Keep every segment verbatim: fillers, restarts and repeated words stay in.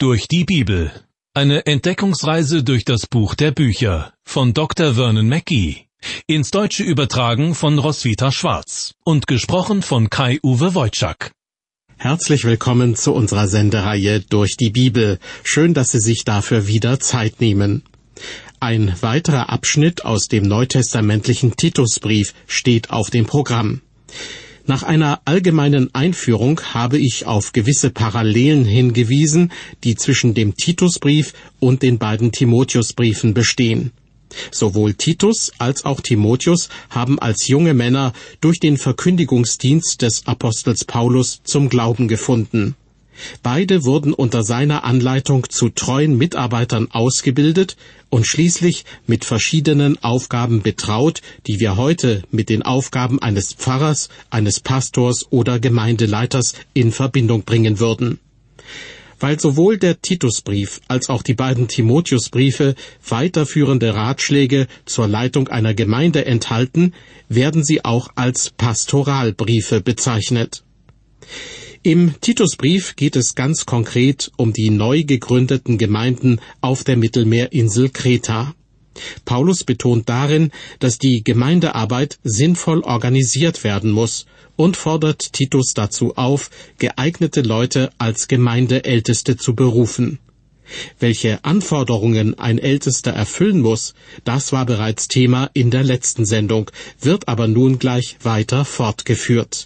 Durch die Bibel. Eine Entdeckungsreise durch das Buch der Bücher von Doktor Vernon Mackey. Ins Deutsche übertragen von Roswitha Schwarz und gesprochen von Kai-Uwe Wojczak. Herzlich willkommen zu unserer Sendereihe Durch die Bibel. Schön, dass Sie sich dafür wieder Zeit nehmen. Ein weiterer Abschnitt aus dem neutestamentlichen Titusbrief steht auf dem Programm. Nach einer allgemeinen Einführung habe ich auf gewisse Parallelen hingewiesen, die zwischen dem Titusbrief und den beiden Timotheusbriefen bestehen. Sowohl Titus als auch Timotheus haben als junge Männer durch den Verkündigungsdienst des Apostels Paulus zum Glauben gefunden. Beide wurden unter seiner Anleitung zu treuen Mitarbeitern ausgebildet und schließlich mit verschiedenen Aufgaben betraut, die wir heute mit den Aufgaben eines Pfarrers, eines Pastors oder Gemeindeleiters in Verbindung bringen würden. Weil sowohl der Titusbrief als auch die beiden Timotheusbriefe weiterführende Ratschläge zur Leitung einer Gemeinde enthalten, werden sie auch als Pastoralbriefe bezeichnet. Im Titusbrief geht es ganz konkret um die neu gegründeten Gemeinden auf der Mittelmeerinsel Kreta. Paulus betont darin, dass die Gemeindearbeit sinnvoll organisiert werden muss und fordert Titus dazu auf, geeignete Leute als Gemeindeälteste zu berufen. Welche Anforderungen ein Ältester erfüllen muss, das war bereits Thema in der letzten Sendung, wird aber nun gleich weiter fortgeführt.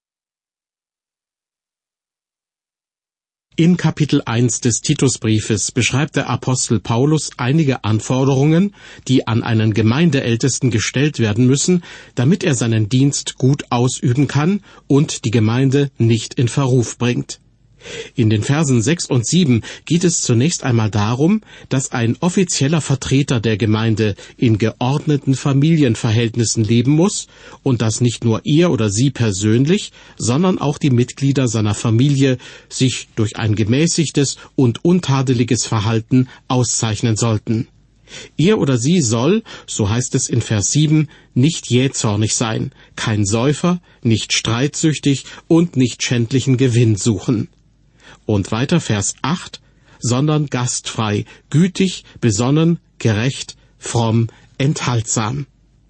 In Kapitel eins des Titusbriefes beschreibt der Apostel Paulus einige Anforderungen, die an einen Gemeindeältesten gestellt werden müssen, damit er seinen Dienst gut ausüben kann und die Gemeinde nicht in Verruf bringt. In den Versen sechs und sieben geht es zunächst einmal darum, dass ein offizieller Vertreter der Gemeinde in geordneten Familienverhältnissen leben muss und dass nicht nur er oder sie persönlich, sondern auch die Mitglieder seiner Familie sich durch ein gemäßigtes und untadeliges Verhalten auszeichnen sollten. Er oder sie soll, so heißt es in Vers sieben, nicht jähzornig sein, kein Säufer, nicht streitsüchtig und nicht schändlichen Gewinn suchen. Und weiter Vers acht, sondern gastfrei, gütig, besonnen, gerecht, fromm, enthaltsam.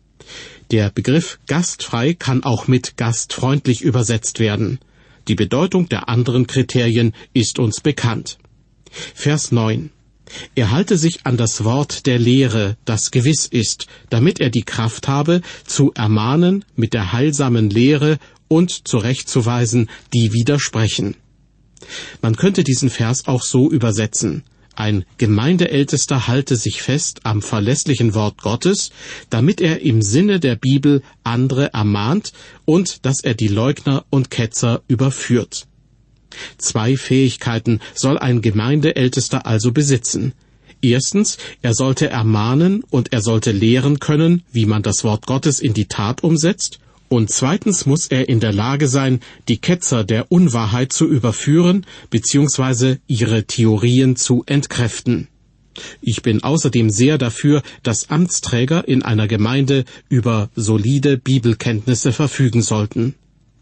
Der Begriff gastfrei kann auch mit gastfreundlich übersetzt werden. Die Bedeutung der anderen Kriterien ist uns bekannt. Vers neun. Er halte sich an das Wort der Lehre, das gewiss ist, damit er die Kraft habe, zu ermahnen mit der heilsamen Lehre und zurechtzuweisen, die widersprechen. Man könnte diesen Vers auch so übersetzen: Ein Gemeindeältester halte sich fest am verlässlichen Wort Gottes, damit er im Sinne der Bibel andere ermahnt und dass er die Leugner und Ketzer überführt. Zwei Fähigkeiten soll ein Gemeindeältester also besitzen. Erstens, er sollte ermahnen und er sollte lehren können, wie man das Wort Gottes in die Tat umsetzt. Und zweitens muss er in der Lage sein, die Ketzer der Unwahrheit zu überführen bzw. ihre Theorien zu entkräften. Ich bin außerdem sehr dafür, dass Amtsträger in einer Gemeinde über solide Bibelkenntnisse verfügen sollten.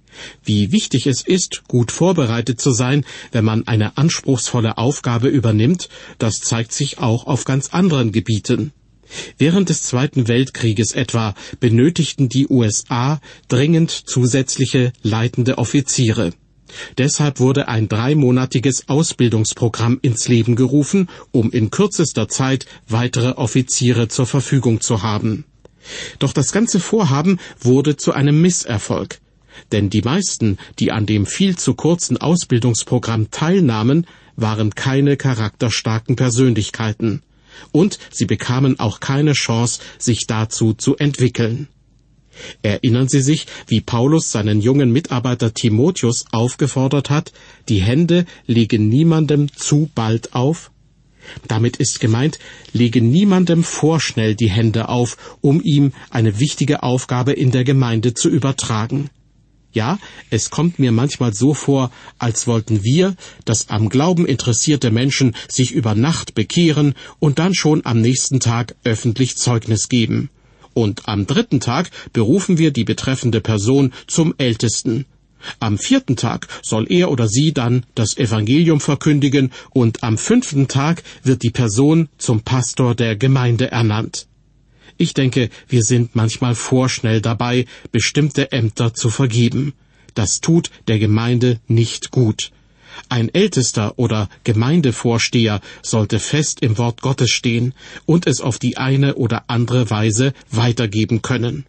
Wie wichtig es ist, gut vorbereitet zu sein, wenn man eine anspruchsvolle Aufgabe übernimmt, das zeigt sich auch auf ganz anderen Gebieten. Während des Zweiten Weltkrieges etwa benötigten die U S A dringend zusätzliche leitende Offiziere. Deshalb wurde ein dreimonatiges Ausbildungsprogramm ins Leben gerufen, um in kürzester Zeit weitere Offiziere zur Verfügung zu haben. Doch das ganze Vorhaben wurde zu einem Misserfolg. Denn die meisten, die an dem viel zu kurzen Ausbildungsprogramm teilnahmen, waren keine charakterstarken Persönlichkeiten. Und sie bekamen auch keine Chance, sich dazu zu entwickeln. Erinnern Sie sich, wie Paulus seinen jungen Mitarbeiter Timotheus aufgefordert hat, die Hände legen niemandem zu bald auf? Damit ist gemeint, lege niemandem vorschnell die Hände auf, um ihm eine wichtige Aufgabe in der Gemeinde zu übertragen. Ja, es kommt mir manchmal so vor, als wollten wir, dass am Glauben interessierte Menschen sich über Nacht bekehren und dann schon am nächsten Tag öffentlich Zeugnis geben. Und am dritten Tag berufen wir die betreffende Person zum Ältesten. Am vierten Tag soll er oder sie dann das Evangelium verkündigen und am fünften Tag wird die Person zum Pastor der Gemeinde ernannt. Ich denke, wir sind manchmal vorschnell dabei, bestimmte Ämter zu vergeben. Das tut der Gemeinde nicht gut. Ein Ältester oder Gemeindevorsteher sollte fest im Wort Gottes stehen und es auf die eine oder andere Weise weitergeben können.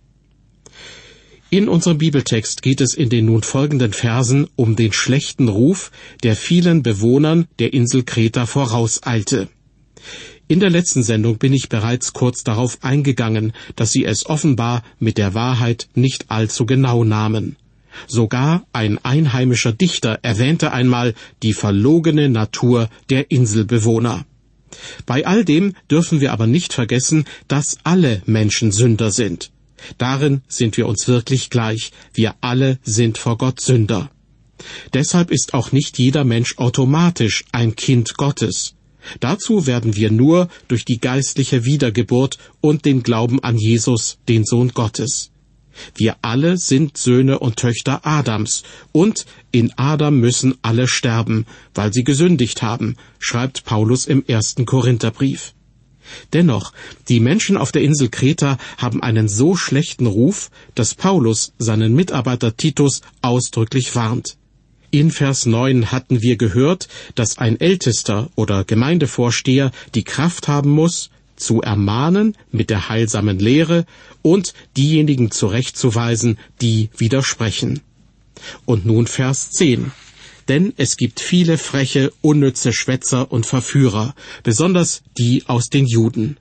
In unserem Bibeltext geht es in den nun folgenden Versen um den schlechten Ruf, der vielen Bewohnern der Insel Kreta vorauseilte. In der letzten Sendung bin ich bereits kurz darauf eingegangen, dass sie es offenbar mit der Wahrheit nicht allzu genau nahmen. Sogar ein einheimischer Dichter erwähnte einmal die verlogene Natur der Inselbewohner. Bei all dem dürfen wir aber nicht vergessen, dass alle Menschen Sünder sind. Darin sind wir uns wirklich gleich. Wir alle sind vor Gott Sünder. Deshalb ist auch nicht jeder Mensch automatisch ein Kind Gottes. Dazu werden wir nur durch die geistliche Wiedergeburt und den Glauben an Jesus, den Sohn Gottes. Wir alle sind Söhne und Töchter Adams, und in Adam müssen alle sterben, weil sie gesündigt haben, schreibt Paulus im ersten Korintherbrief. Dennoch, die Menschen auf der Insel Kreta haben einen so schlechten Ruf, dass Paulus seinen Mitarbeiter Titus ausdrücklich warnt. In Vers neun hatten wir gehört, dass ein Ältester oder Gemeindevorsteher die Kraft haben muss, zu ermahnen mit der heilsamen Lehre und diejenigen zurechtzuweisen, die widersprechen. Und nun Vers zehn. Denn es gibt viele freche, unnütze Schwätzer und Verführer, besonders die aus den Juden.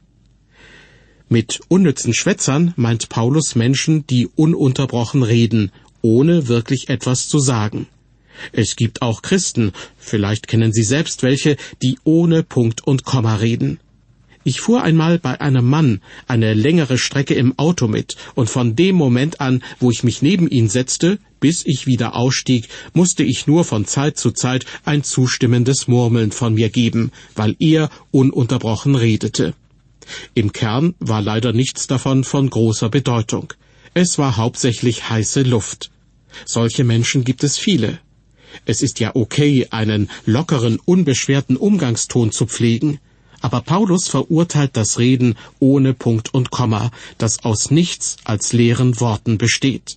Mit unnützen Schwätzern meint Paulus Menschen, die ununterbrochen reden, ohne wirklich etwas zu sagen. Es gibt auch Christen, vielleicht kennen Sie selbst welche, die ohne Punkt und Komma reden. Ich fuhr einmal bei einem Mann eine längere Strecke im Auto mit, und von dem Moment an, wo ich mich neben ihn setzte, bis ich wieder ausstieg, musste ich nur von Zeit zu Zeit ein zustimmendes Murmeln von mir geben, weil er ununterbrochen redete. Im Kern war leider nichts davon von großer Bedeutung. Es war hauptsächlich heiße Luft. Solche Menschen gibt es viele. Es ist ja okay, einen lockeren, unbeschwerten Umgangston zu pflegen. Aber Paulus verurteilt das Reden ohne Punkt und Komma, das aus nichts als leeren Worten besteht.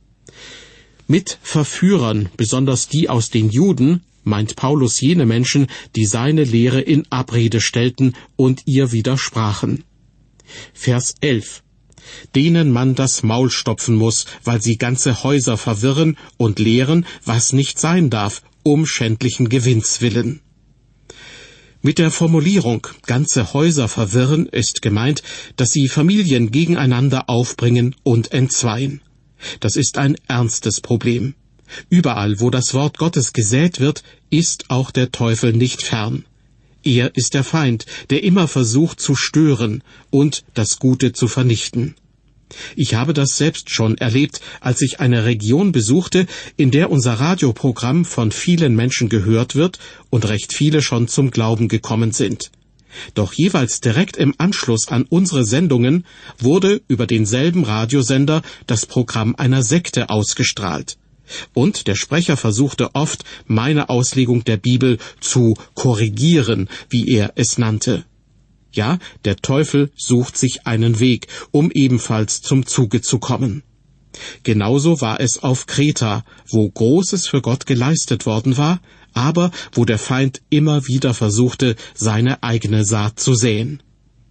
Mit Verführern, besonders die aus den Juden, meint Paulus jene Menschen, die seine Lehre in Abrede stellten und ihr widersprachen. Vers elf. Denen man das Maul stopfen muss, weil sie ganze Häuser verwirren und lehren, was nicht sein darf, um schändlichen Gewinns willen. Mit der Formulierung ganze Häuser verwirren ist gemeint, dass sie Familien gegeneinander aufbringen und entzweien. Das ist ein ernstes Problem. Überall, wo das Wort Gottes gesät wird, ist auch der Teufel nicht fern. Er ist der Feind, der immer versucht zu stören und das Gute zu vernichten. Ich habe das selbst schon erlebt, als ich eine Region besuchte, in der unser Radioprogramm von vielen Menschen gehört wird und recht viele schon zum Glauben gekommen sind. Doch jeweils direkt im Anschluss an unsere Sendungen wurde über denselben Radiosender das Programm einer Sekte ausgestrahlt. Und der Sprecher versuchte oft, meine Auslegung der Bibel zu korrigieren, wie er es nannte. Ja, der Teufel sucht sich einen Weg, um ebenfalls zum Zuge zu kommen. Genauso war es auf Kreta, wo Großes für Gott geleistet worden war, aber wo der Feind immer wieder versuchte, seine eigene Saat zu säen.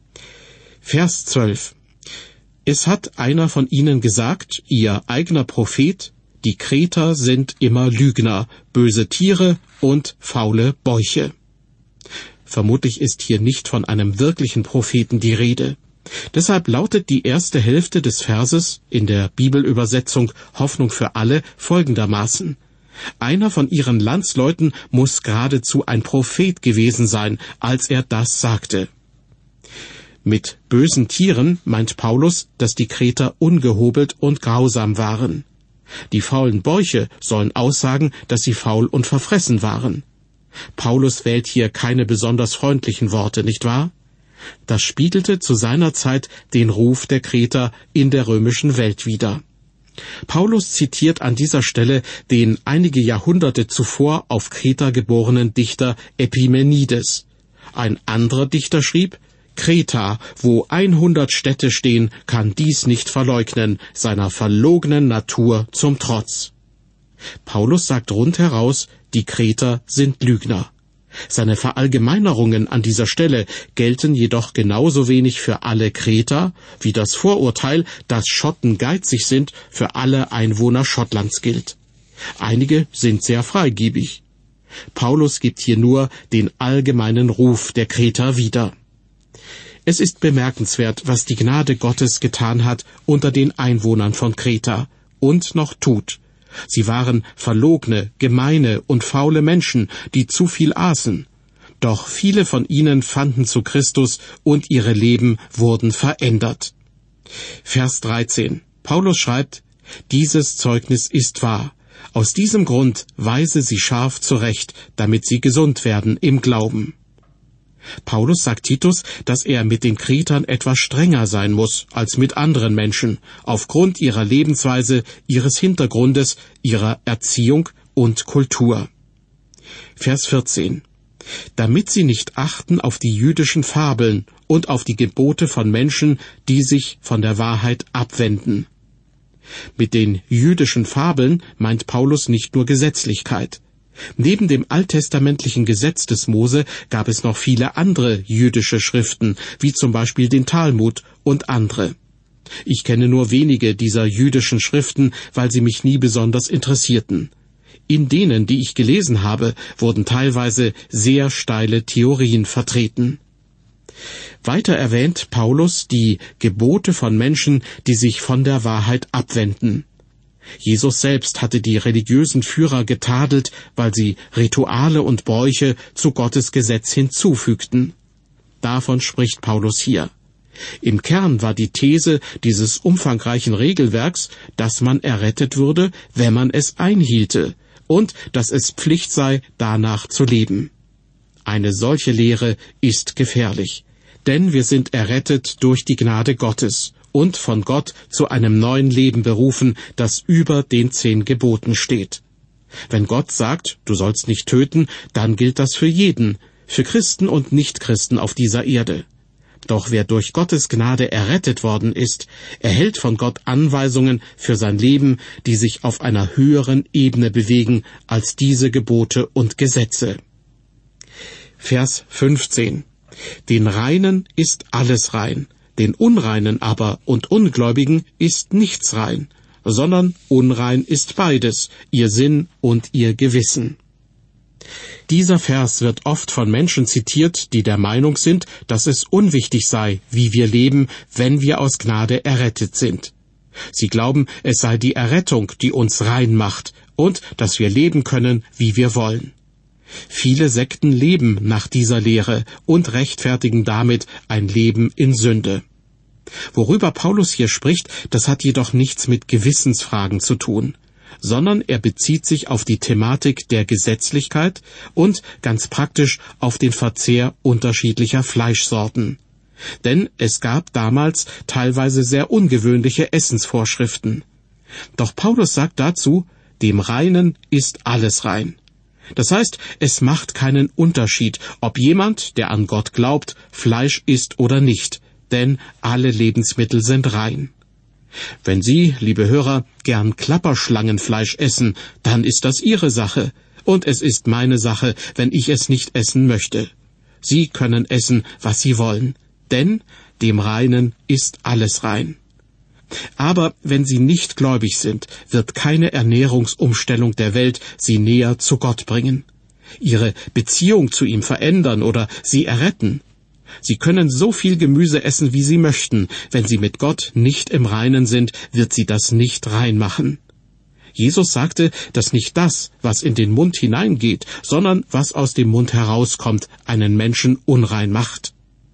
Vers zwölf. Es hat einer von ihnen gesagt, ihr eigener Prophet, die Kreter sind immer Lügner, böse Tiere und faule Bäuche. Vermutlich ist hier nicht von einem wirklichen Propheten die Rede. Deshalb lautet die erste Hälfte des Verses in der Bibelübersetzung Hoffnung für alle folgendermaßen. Einer von ihren Landsleuten muss geradezu ein Prophet gewesen sein, als er das sagte. Mit bösen Tieren meint Paulus, dass die Kreter ungehobelt und grausam waren. Die faulen Bäuche sollen aussagen, dass sie faul und verfressen waren. Paulus wählt hier keine besonders freundlichen Worte, nicht wahr? Das spiegelte zu seiner Zeit den Ruf der Kreter in der römischen Welt wider. Paulus zitiert an dieser Stelle den einige Jahrhunderte zuvor auf Kreta geborenen Dichter Epimenides. Ein anderer Dichter schrieb: Kreta, wo einhundert Städte stehen, kann dies nicht verleugnen, seiner verlogenen Natur zum Trotz. Paulus sagt rundheraus, die Kreter sind Lügner. Seine Verallgemeinerungen an dieser Stelle gelten jedoch genauso wenig für alle Kreter, wie das Vorurteil, dass Schotten geizig sind, für alle Einwohner Schottlands gilt. Einige sind sehr freigebig. Paulus gibt hier nur den allgemeinen Ruf der Kreter wieder. Es ist bemerkenswert, was die Gnade Gottes getan hat unter den Einwohnern von Kreta und noch tut. Sie waren verlogne, gemeine und faule Menschen, die zu viel aßen. Doch viele von ihnen fanden zu Christus und ihre Leben wurden verändert. Vers dreizehn. Paulus schreibt: Dieses Zeugnis ist wahr. Aus diesem Grund weise sie scharf zurecht, damit sie gesund werden im Glauben. Paulus sagt Titus, dass er mit den Kretern etwas strenger sein muss als mit anderen Menschen, aufgrund ihrer Lebensweise, ihres Hintergrundes, ihrer Erziehung und Kultur. Vers vierzehn. Damit sie nicht achten auf die jüdischen Fabeln und auf die Gebote von Menschen, die sich von der Wahrheit abwenden. Mit den jüdischen Fabeln meint Paulus nicht nur Gesetzlichkeit. Neben dem alttestamentlichen Gesetz des Mose gab es noch viele andere jüdische Schriften, wie zum Beispiel den Talmud und andere. Ich kenne nur wenige dieser jüdischen Schriften, weil sie mich nie besonders interessierten. In denen, die ich gelesen habe, wurden teilweise sehr steile Theorien vertreten. Weiter erwähnt Paulus die Gebote von Menschen, die sich von der Wahrheit abwenden. Jesus selbst hatte die religiösen Führer getadelt, weil sie Rituale und Bräuche zu Gottes Gesetz hinzufügten. Davon spricht Paulus hier. Im Kern war die These dieses umfangreichen Regelwerks, dass man errettet würde, wenn man es einhielte, und dass es Pflicht sei, danach zu leben. Eine solche Lehre ist gefährlich, denn wir sind errettet durch die Gnade Gottes und von Gott zu einem neuen Leben berufen, das über den zehn Geboten steht. Wenn Gott sagt, du sollst nicht töten, dann gilt das für jeden, für Christen und Nichtchristen auf dieser Erde. Doch wer durch Gottes Gnade errettet worden ist, erhält von Gott Anweisungen für sein Leben, die sich auf einer höheren Ebene bewegen als diese Gebote und Gesetze. Vers fünfzehn. Den Reinen ist alles rein, den Unreinen aber und Ungläubigen ist nichts rein, sondern unrein ist beides, ihr Sinn und ihr Gewissen. Dieser Vers wird oft von Menschen zitiert, die der Meinung sind, dass es unwichtig sei, wie wir leben, wenn wir aus Gnade errettet sind. Sie glauben, es sei die Errettung, die uns rein macht und dass wir leben können, wie wir wollen. Viele Sekten leben nach dieser Lehre und rechtfertigen damit ein Leben in Sünde. Worüber Paulus hier spricht, das hat jedoch nichts mit Gewissensfragen zu tun, sondern er bezieht sich auf die Thematik der Gesetzlichkeit und ganz praktisch auf den Verzehr unterschiedlicher Fleischsorten. Denn es gab damals teilweise sehr ungewöhnliche Essensvorschriften. Doch Paulus sagt dazu, dem Reinen ist alles rein. Das heißt, es macht keinen Unterschied, ob jemand, der an Gott glaubt, Fleisch isst oder nicht, denn alle Lebensmittel sind rein. Wenn Sie, liebe Hörer, gern Klapperschlangenfleisch essen, dann ist das Ihre Sache, und es ist meine Sache, wenn ich es nicht essen möchte. Sie können essen, was Sie wollen, denn dem Reinen ist alles rein. Aber wenn Sie nicht gläubig sind, wird keine Ernährungsumstellung der Welt Sie näher zu Gott bringen, Ihre Beziehung zu ihm verändern oder Sie erretten. Sie können so viel Gemüse essen, wie Sie möchten. Wenn Sie mit Gott nicht im Reinen sind, wird Sie das nicht rein machen. Jesus sagte, dass nicht das, was in den Mund hineingeht, sondern was aus dem Mund herauskommt, einen Menschen unrein macht.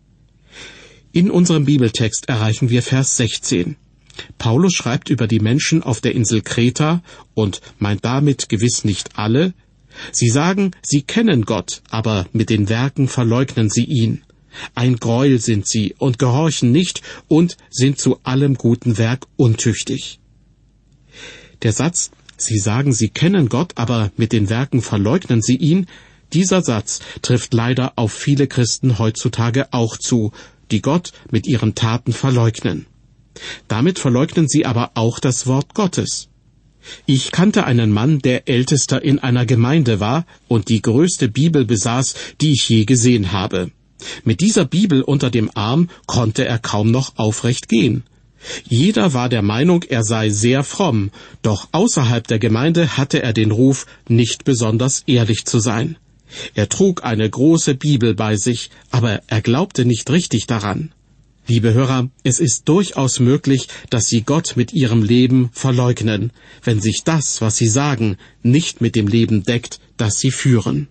In unserem Bibeltext erreichen wir Vers sechzehn. Paulus schreibt über die Menschen auf der Insel Kreta und meint damit gewiss nicht alle. Sie sagen, sie kennen Gott, aber mit den Werken verleugnen sie ihn. Ein Greuel sind sie und gehorchen nicht und sind zu allem guten Werk untüchtig. Der Satz, Sie sagen, Sie kennen Gott, aber mit den Werken verleugnen Sie ihn, dieser Satz trifft leider auf viele Christen heutzutage auch zu, die Gott mit ihren Taten verleugnen. Damit verleugnen sie aber auch das Wort Gottes. Ich kannte einen Mann, der Ältester in einer Gemeinde war und die größte Bibel besaß, die ich je gesehen habe. Mit dieser Bibel unter dem Arm konnte er kaum noch aufrecht gehen. Jeder war der Meinung, er sei sehr fromm, doch außerhalb der Gemeinde hatte er den Ruf, nicht besonders ehrlich zu sein. Er trug eine große Bibel bei sich, aber er glaubte nicht richtig daran. Liebe Hörer, es ist durchaus möglich, dass Sie Gott mit Ihrem Leben verleugnen, wenn sich das, was Sie sagen, nicht mit dem Leben deckt, das Sie führen.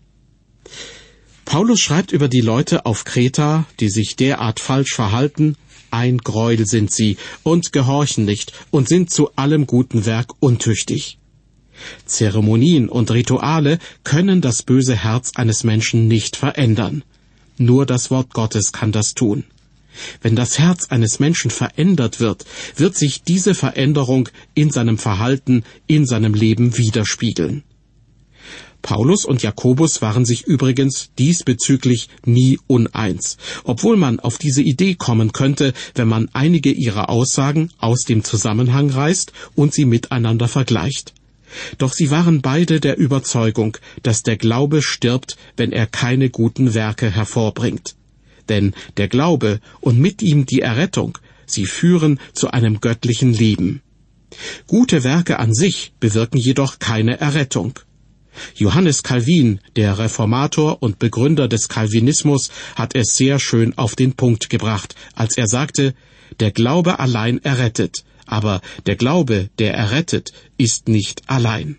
Paulus schreibt über die Leute auf Kreta, die sich derart falsch verhalten: Ein Gräuel sind sie und gehorchen nicht und sind zu allem guten Werk untüchtig. Zeremonien und Rituale können das böse Herz eines Menschen nicht verändern. Nur das Wort Gottes kann das tun. Wenn das Herz eines Menschen verändert wird, wird sich diese Veränderung in seinem Verhalten, in seinem Leben widerspiegeln. Paulus und Jakobus waren sich übrigens diesbezüglich nie uneins, obwohl man auf diese Idee kommen könnte, wenn man einige ihrer Aussagen aus dem Zusammenhang reißt und sie miteinander vergleicht. Doch sie waren beide der Überzeugung, dass der Glaube stirbt, wenn er keine guten Werke hervorbringt. Denn der Glaube und mit ihm die Errettung, sie führen zu einem göttlichen Leben. Gute Werke an sich bewirken jedoch keine Errettung. Johannes Calvin, der Reformator und Begründer des Calvinismus, hat es sehr schön auf den Punkt gebracht, als er sagte: Der Glaube allein errettet, aber der Glaube, der errettet, ist nicht allein.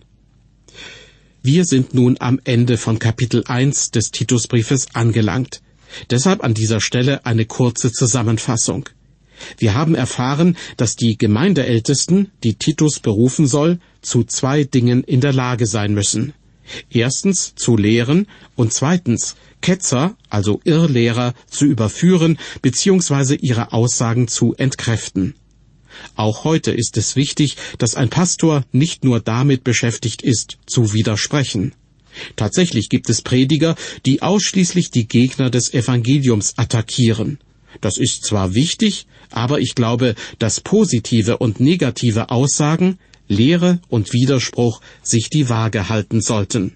Wir sind nun am Ende von Kapitel eins des Titusbriefes angelangt. Deshalb an dieser Stelle eine kurze Zusammenfassung. Wir haben erfahren, dass die Gemeindeältesten, die Titus berufen soll, zu zwei Dingen in der Lage sein müssen. Erstens zu lehren und zweitens Ketzer, also Irrlehrer, zu überführen bzw. ihre Aussagen zu entkräften. Auch heute ist es wichtig, dass ein Pastor nicht nur damit beschäftigt ist, zu widersprechen. Tatsächlich gibt es Prediger, die ausschließlich die Gegner des Evangeliums attackieren. Das ist zwar wichtig, aber ich glaube, dass positive und negative Aussagen, Lehre und Widerspruch sich die Waage halten sollten.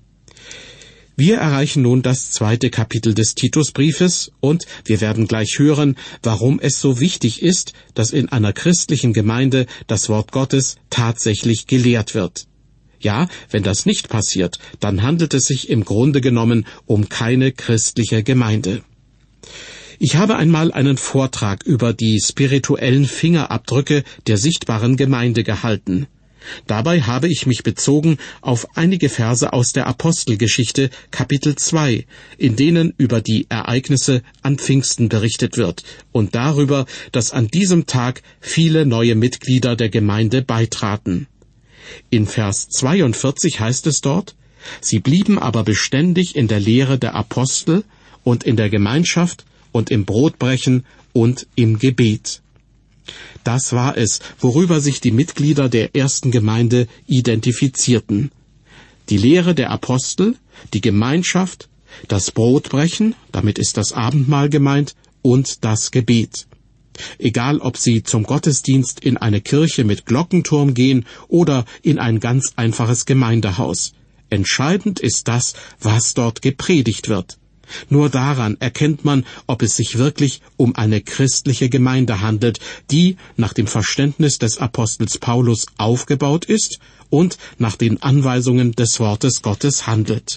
Wir erreichen nun das zweite Kapitel des Titusbriefes und wir werden gleich hören, warum es so wichtig ist, dass in einer christlichen Gemeinde das Wort Gottes tatsächlich gelehrt wird. Ja, wenn das nicht passiert, dann handelt es sich im Grunde genommen um keine christliche Gemeinde. Ich habe einmal einen Vortrag über die spirituellen Fingerabdrücke der sichtbaren Gemeinde gehalten. Dabei habe ich mich bezogen auf einige Verse aus der Apostelgeschichte, Kapitel zwei, in denen über die Ereignisse an Pfingsten berichtet wird und darüber, dass an diesem Tag viele neue Mitglieder der Gemeinde beitraten. In Vers zweiundvierzig heißt es dort: Sie blieben aber beständig in der Lehre der Apostel und in der Gemeinschaft und im Brotbrechen und im Gebet. Das war es, worüber sich die Mitglieder der ersten Gemeinde identifizierten. Die Lehre der Apostel, die Gemeinschaft, das Brotbrechen, damit ist das Abendmahl gemeint, und das Gebet. Egal, ob sie zum Gottesdienst in eine Kirche mit Glockenturm gehen oder in ein ganz einfaches Gemeindehaus. Entscheidend ist das, was dort gepredigt wird. Nur daran erkennt man, ob es sich wirklich um eine christliche Gemeinde handelt, die nach dem Verständnis des Apostels Paulus aufgebaut ist und nach den Anweisungen des Wortes Gottes handelt.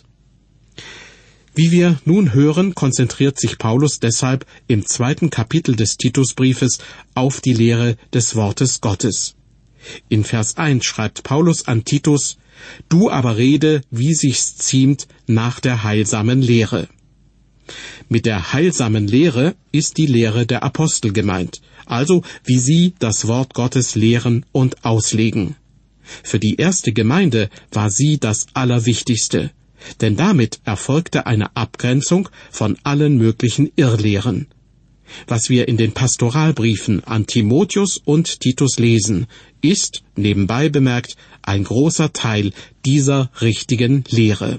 Wie wir nun hören, konzentriert sich Paulus deshalb im zweiten Kapitel des Titusbriefes auf die Lehre des Wortes Gottes. In Vers eins schreibt Paulus an Titus: Du aber rede, wie sich's ziemt, nach der heilsamen Lehre. Mit der heilsamen Lehre ist die Lehre der Apostel gemeint, also wie sie das Wort Gottes lehren und auslegen. Für die erste Gemeinde war sie das Allerwichtigste, denn damit erfolgte eine Abgrenzung von allen möglichen Irrlehren. Was wir in den Pastoralbriefen an Timotheus und Titus lesen, ist, nebenbei bemerkt, ein großer Teil dieser richtigen Lehre.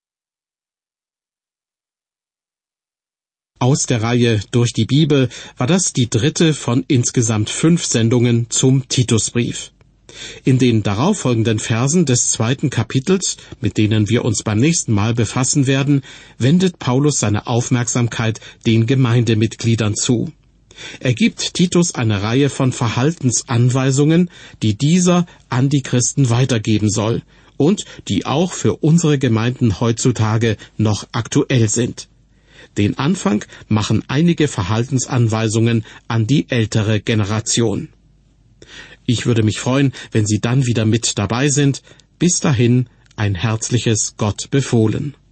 Aus der Reihe Durch die Bibel war das die dritte von insgesamt fünf Sendungen zum Titusbrief. In den darauffolgenden Versen des zweiten Kapitels, mit denen wir uns beim nächsten Mal befassen werden, wendet Paulus seine Aufmerksamkeit den Gemeindemitgliedern zu. Er gibt Titus eine Reihe von Verhaltensanweisungen, die dieser an die Christen weitergeben soll und die auch für unsere Gemeinden heutzutage noch aktuell sind. Den Anfang machen einige Verhaltensanweisungen an die ältere Generation. Ich würde mich freuen, wenn Sie dann wieder mit dabei sind. Bis dahin ein herzliches Gott befohlen.